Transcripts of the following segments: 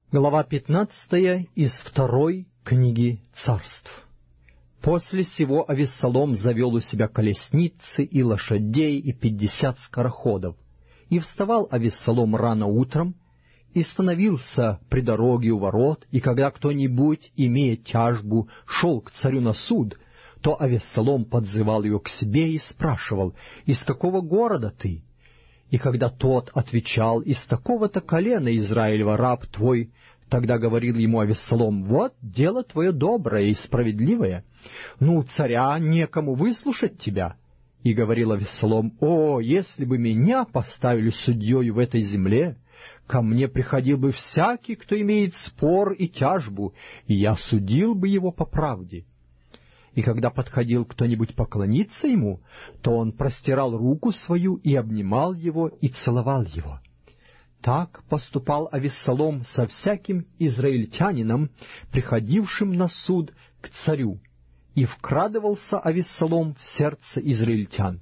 Глава 15 из второй книги Царств. После сего Авессалом завел у себя колесницы и лошадей и 50 скороходов. И вставал Авессалом рано утром, и становился при дороге у ворот, и когда кто-нибудь, имея тяжбу, шел к царю на суд, то Авессалом подзывал его к себе и спрашивал: «Из какого города ты?» И когда тот отвечал: «Из такого-то колена Израилева, раб твой», тогда говорил ему Авессалом: «Вот дело твое доброе и справедливое, но у царя некому выслушать тебя». И говорил Авессалом: «О, если бы меня поставили судьей в этой земле, ко мне приходил бы всякий, кто имеет спор и тяжбу, и я судил бы его по правде». И когда подходил кто-нибудь поклониться ему, то он простирал руку свою и обнимал его и целовал его. Так поступал Авессалом со всяким израильтянином, приходившим на суд к царю, и вкрадывался Авессалом в сердце израильтян.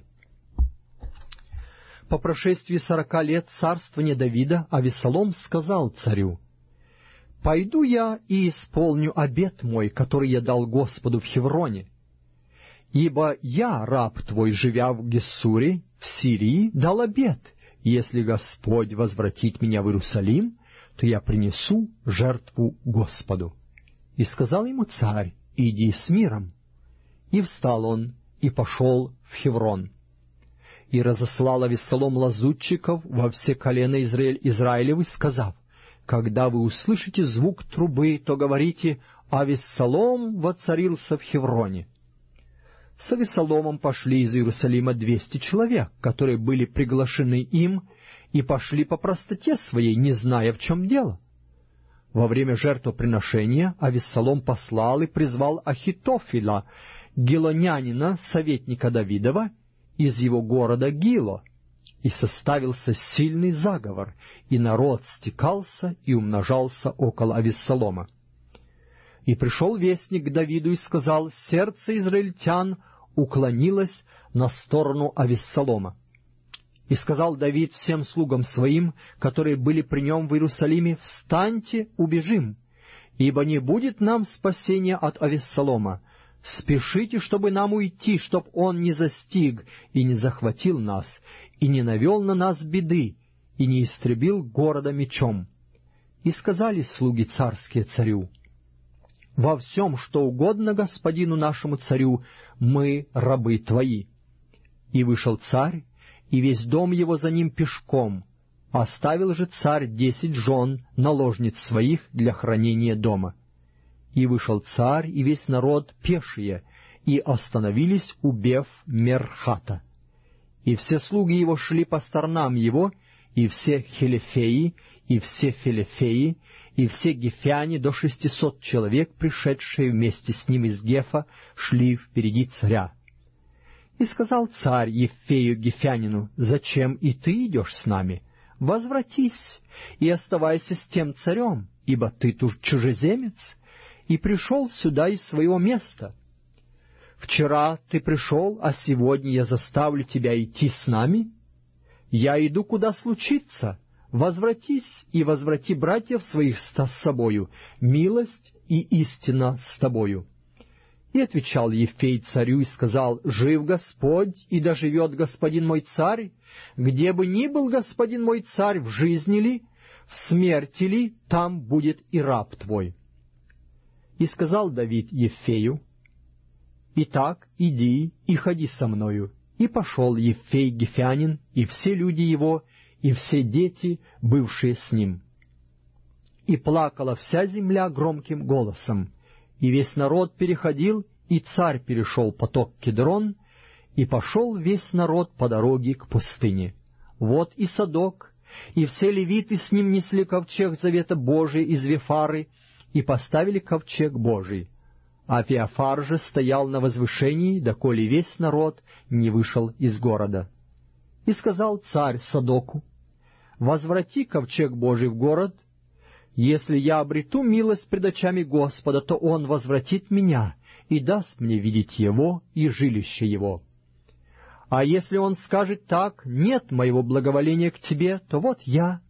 По прошествии 40 лет царствования Давида Авессалом сказал царю: «Пойду я и исполню обет мой, который я дал Господу в Хевроне. Ибо я, раб твой, живя в Гессуре, в Сирии, дал обет: если Господь возвратит меня в Иерусалим, то я принесу жертву Господу». И сказал ему царь: «Иди с миром». И встал он, и пошел в Хеврон. И разослал Авессалом лазутчиков во все колена Израилевы, сказав: «Когда вы услышите звук трубы, то говорите: Авессалом воцарился в Хевроне». С Авессаломом пошли из Иерусалима 200 человек, которые были приглашены им, и пошли по простоте своей, не зная, в чем дело. Во время жертвоприношения Авессалом послал и призвал Ахитофеля, гилонянина, советника Давидова, из его города Гило, и составился сильный заговор, и народ стекался и умножался около Авессалома. И пришел вестник к Давиду и сказал: сердце израильтян уклонилось на сторону Авессалома. И сказал Давид всем слугам своим, которые были при нем в Иерусалиме: «Встаньте, убежим, ибо не будет нам спасения от Авессалома. Спешите, чтобы нам уйти, чтоб он не застиг и не захватил нас, и не навел на нас беды, и не истребил города мечом». И сказали слуги царские царю: «Во всем, что угодно господину нашему царю, мы рабы твои». И вышел царь, и весь дом его за ним пешком. Оставил же царь 10 жен, наложниц своих, для хранения дома. И вышел царь и весь народ пешие, и остановились у Бев-Мерхата. И все слуги его шли по сторонам его, и все хелефеи, и все фелефеи, и все гефяне, до 600 человек, пришедшие вместе с ним из Гефа, шли впереди царя. И сказал царь Ефею гефянину: «Зачем и ты идешь с нами? Возвратись и оставайся с тем царем, ибо ты тут чужеземец, и пришел сюда из своего места. Вчера ты пришел, а сегодня я заставлю тебя идти с нами? Я иду, куда случится. Возвратись и возврати братьев своих с собою, милость и истина с тобою». И отвечал Ефей царю и сказал: «Жив Господь, и доживет господин мой царь, где бы ни был господин мой царь, в жизни ли, в смерти ли, там будет и раб твой». И сказал Давид Ефею: «Итак, иди и ходи со мною». И пошел Ефей гефянин, и все люди его, и все дети, бывшие с ним. И плакала вся земля громким голосом, и весь народ переходил, и царь перешел поток Кедрон, и пошел весь народ по дороге к пустыне. Вот и Садок, и все левиты с ним несли ковчег завета Божия из Вифары, и поставили ковчег Божий. А Феофар же стоял на возвышении, доколе весь народ не вышел из города. И сказал царь Садоку: «Возврати ковчег Божий в город. Если я обрету милость пред очами Господа, то он возвратит меня и даст мне видеть его и жилище его. А если он скажет так: нет моего благоволения к тебе, то вот я,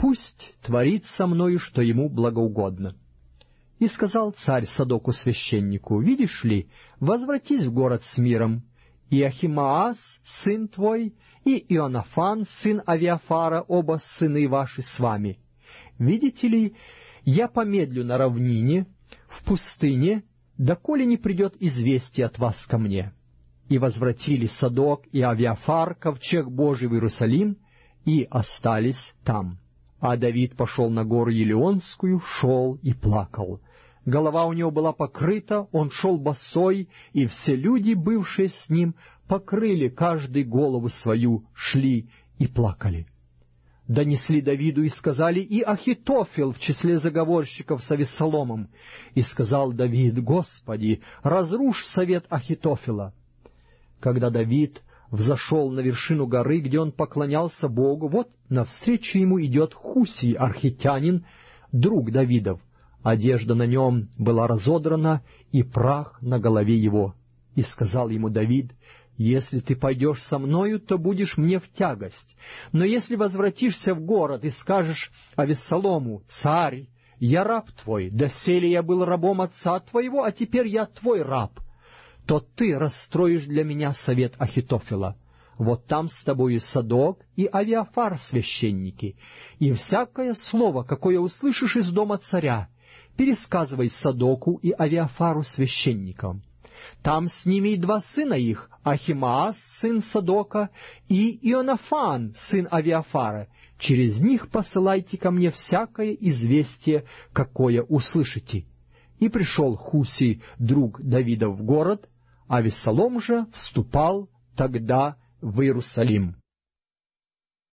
пусть творит со мною, что ему благоугодно». И сказал царь Садоку священнику: «Видишь ли, возвратись в город с миром, и Ахимаас, сын твой, и Ионафан, сын Авиафара, оба сыны ваши с вами. Видите ли, я помедлю на равнине, в пустыне, доколе не придет известие от вас ко мне». И возвратили Садок и Авиафар ковчег Божий в Иерусалим, и остались там. А Давид пошел на гору Елеонскую, шел и плакал. Голова у него была покрыта, он шел босой, и все люди, бывшие с ним, покрыли каждый голову свою, шли и плакали. Донесли Давиду и сказали: «И Ахитофел в числе заговорщиков с Авессаломом». И сказал Давид: «Господи, разрушь совет Ахитофела». Когда Давид взошел на вершину горы, где он поклонялся Богу, вот навстречу ему идет Хусий, архитянин, друг Давидов. Одежда на нем была разодрана, и прах на голове его. И сказал ему Давид: «Если ты пойдешь со мною, то будешь мне в тягость. Но если возвратишься в город и скажешь Авессалому: царь, я раб твой, доселе я был рабом отца твоего, а теперь я твой раб, то ты расстроишь для меня совет Ахитофела. Вот там с тобою Садок и Авиафар священники, и всякое слово, какое услышишь из дома царя, пересказывай Садоку и Авиафару священникам. Там с ними и два сына их, Ахимаас, сын Садока, и Ионафан, сын Авиафара. Через них посылайте ко мне всякое известие, какое услышите». И пришел Хусий, друг Давида, в город, а Авессалом же вступал тогда в Иерусалим.